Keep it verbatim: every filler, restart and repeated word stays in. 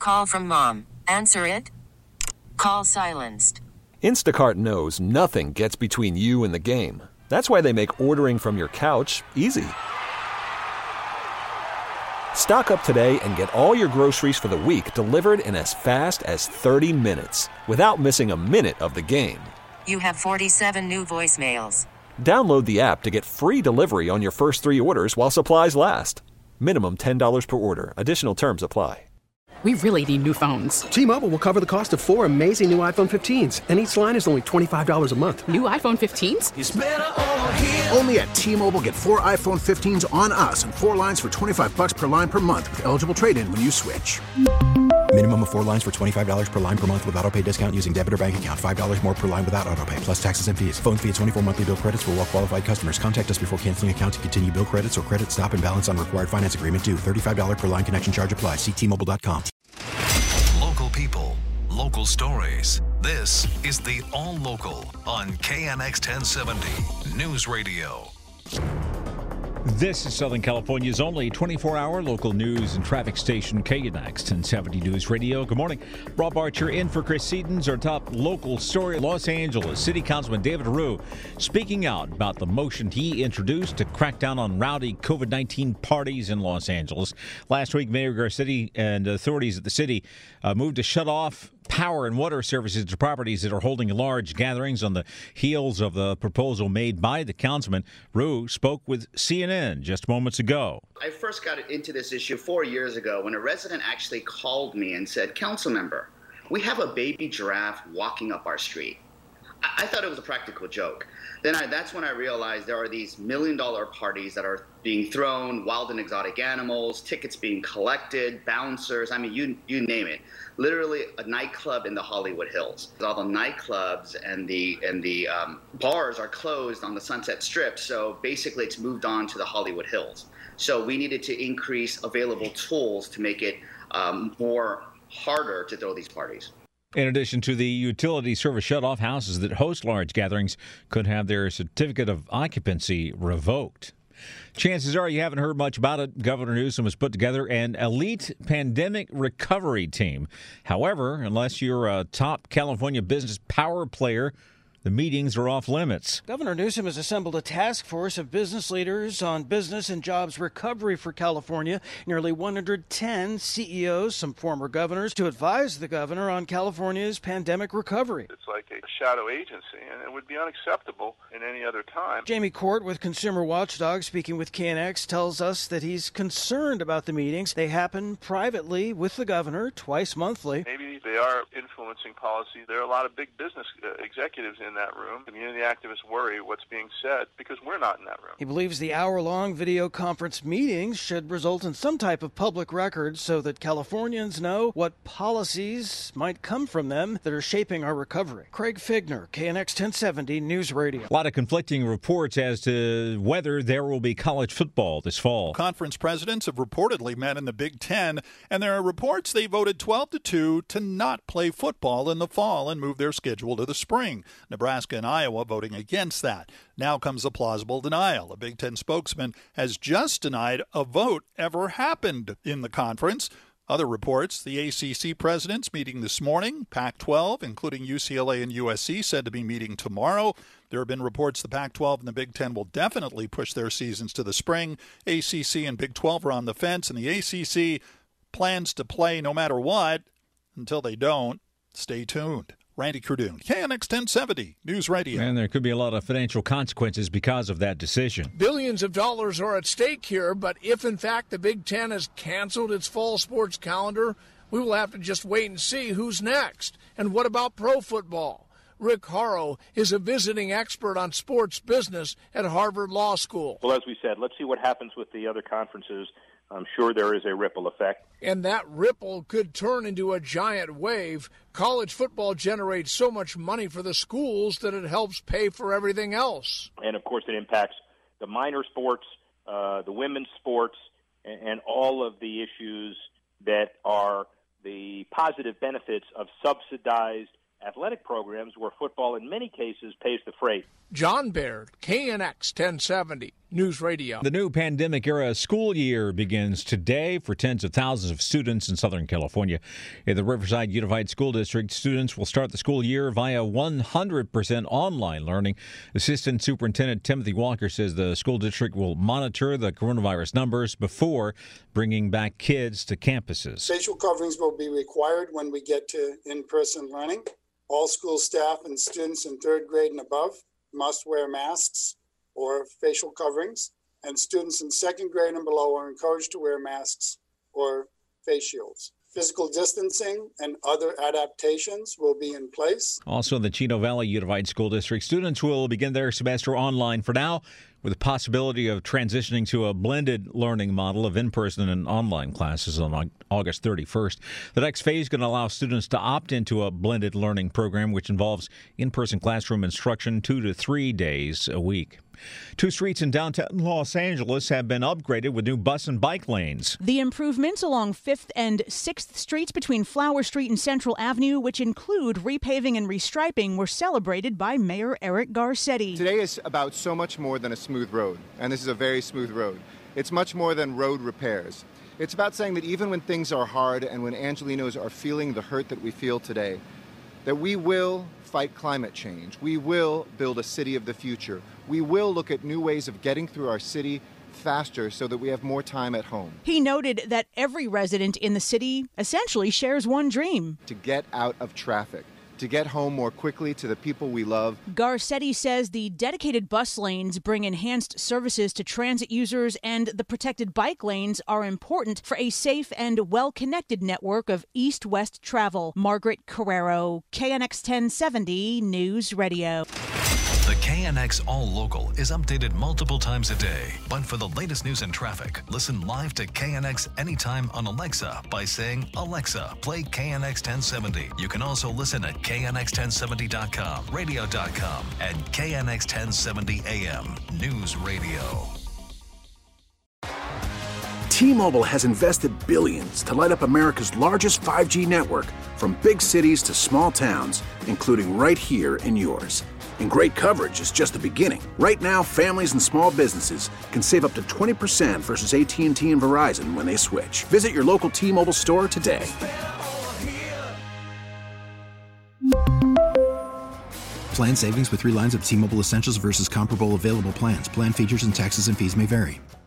Call from mom. Answer it. Call silenced. Instacart knows nothing gets between you and the game. That's why they make ordering from your couch easy. Stock up today and get all your groceries for the week delivered in as fast as thirty minutes without missing a minute of the game. You have forty-seven new voicemails. Download the app to get free delivery on your first three orders while supplies last. Minimum ten dollars per order. Additional terms apply. We really need new phones. T-Mobile will cover the cost of four amazing new iPhone fifteens, and each line is only twenty-five dollars a month. New iPhone fifteens? It's better over here. Only at T-Mobile, get four iPhone fifteens on us and four lines for twenty-five bucks per line per month with eligible trade-in when you switch. Minimum of four lines for twenty-five dollars per line per month with autopay discount using debit or bank account. five dollars more per line without autopay, plus taxes and fees. Phone fee at twenty-four monthly bill credits for well-qualified customers. Contact us before canceling account to continue bill credits or credit stop and balance on required finance agreement due. thirty-five dollars per line connection charge applies. See T Mobile dot com. Local people, local stories. This is the All Local on K N X ten seventy News Radio. This is Southern California's only twenty-four hour local news and traffic station, K N X ten seventy News Radio. Good morning. Rob Archer in for Chris Sedens. Our top local story, Los Angeles City Councilman David Ryu speaking out about the motion he introduced to crack down on rowdy COVID nineteen parties in Los Angeles. Last week, Mayor Garcetti and authorities at the city uh, moved to shut off power and water services to properties that are holding large gatherings on the heels of the proposal made by the councilman. Ryu spoke with C N N just moments ago. I first got into this issue four years ago when a resident actually called me and said, "Council member, we have a baby giraffe walking up our street." I, I thought it was a practical joke. Then I, that's when I realized there are these million dollar parties that are being thrown, wild and exotic animals, tickets being collected, bouncers, I mean, you you name it. Literally a nightclub in the Hollywood Hills. All the nightclubs and the and the um, bars are closed on the Sunset Strip, so basically it's moved on to the Hollywood Hills. So we needed to increase available tools to make it um, more harder to throw these parties. In addition to the utility service shutoff, houses that host large gatherings could have their certificate of occupancy revoked. Chances are you haven't heard much about it. Governor Newsom has put together an elite pandemic recovery team. However, unless you're a top California business power player, the meetings are off limits. Governor Newsom has assembled a task force of business leaders on business and jobs recovery for California. Nearly one hundred ten C E Os, some former governors, to advise the governor on California's pandemic recovery. It's like a shadow agency, and it would be unacceptable in any other time. Jamie Court with Consumer Watchdog, speaking with K N X, tells us that he's concerned about the meetings. They happen privately with the governor twice monthly. Maybe they are influencing policy. There are a lot of big business uh, executives in that room. Community activists worry what's being said because we're not in that room. He believes the hour-long video conference meetings should result in some type of public record so that Californians know what policies might come from them that are shaping our recovery. Craig Figner, K N X ten seventy News Radio. A lot of conflicting reports as to whether there will be college football this fall. Conference presidents have reportedly met in the Big Ten, and there are reports they voted twelve to two to not play football in the fall and move their schedule to the spring. Nebraska and Iowa voting against that. Now comes a plausible denial. A Big Ten spokesman has just denied a vote ever happened in the conference. Other reports, the A C C presidents meeting this morning. Pac twelve, including U C L A and U S C, said to be meeting tomorrow. There have been reports the Pac twelve and the Big Ten will definitely push their seasons to the spring. A C C and Big twelve are on the fence, and the A C C plans to play no matter what. Until they don't, stay tuned. Randy Cardoon, K N X ten seventy News Radio. And there could be a lot of financial consequences because of that decision. Billions of dollars are at stake here, but if in fact the Big Ten has canceled its fall sports calendar, we will have to just wait and see who's next. And what about pro football? Rick Horrow is a visiting expert on sports business at Harvard Law School. Well, as we said, let's see what happens with the other conferences. I'm sure there is a ripple effect. And that ripple could turn into a giant wave. College football generates so much money for the schools that it helps pay for everything else. And, of course, it impacts the minor sports, uh, the women's sports, and, and all of the issues that are the positive benefits of subsidized athletic programs where football in many cases pays the freight. John Baird, K N X ten seventy. News Radio. The new pandemic-era school year begins today for tens of thousands of students in Southern California. In the Riverside Unified School District, students will start the school year via one hundred percent online learning. Assistant Superintendent Timothy Walker says the school district will monitor the coronavirus numbers before bringing back kids to campuses. Facial coverings will be required when we get to in-person learning. All school staff and students in third grade and above must wear masks or facial coverings, and students in second grade and below are encouraged to wear masks or face shields. Physical distancing and other adaptations will be in place. Also in the Chino Valley Unified School District, students will begin their semester online for now, with the possibility of transitioning to a blended learning model of in-person and online classes on August thirty-first. The next phase is going to allow students to opt into a blended learning program, which involves in-person classroom instruction two to three days a week. Two streets in downtown Los Angeles have been upgraded with new bus and bike lanes. The improvements along fifth and sixth Streets between Flower Street and Central Avenue, which include repaving and restriping, were celebrated by Mayor Eric Garcetti. Today is about so much more than a smooth road, and this is a very smooth road. It's much more than road repairs. It's about saying that even when things are hard and when Angelinos are feeling the hurt that we feel today, that we will fight climate change. We will build a city of the future. We will look at new ways of getting through our city faster so that we have more time at home. He noted that every resident in the city essentially shares one dream: to get out of traffic, to get home more quickly to the people we love. Garcetti says the dedicated bus lanes bring enhanced services to transit users, and the protected bike lanes are important for a safe and well-connected network of east-west travel. Margaret Carrero, K N X ten seventy News Radio. The K N X All Local is updated multiple times a day. But for the latest news and traffic, listen live to K N X anytime on Alexa by saying, "Alexa, play K N X ten seventy." You can also listen at K N X ten seventy dot com, radio dot com, and K N X ten seventy A M News Radio. T-Mobile has invested billions to light up America's largest five G network, from big cities to small towns, including right here in yours. And great coverage is just the beginning. Right now, families and small businesses can save up to twenty percent versus A T and T and Verizon when they switch. Visit your local T-Mobile store today. Plan savings with three lines of T-Mobile Essentials versus comparable available plans. Plan features and taxes and fees may vary.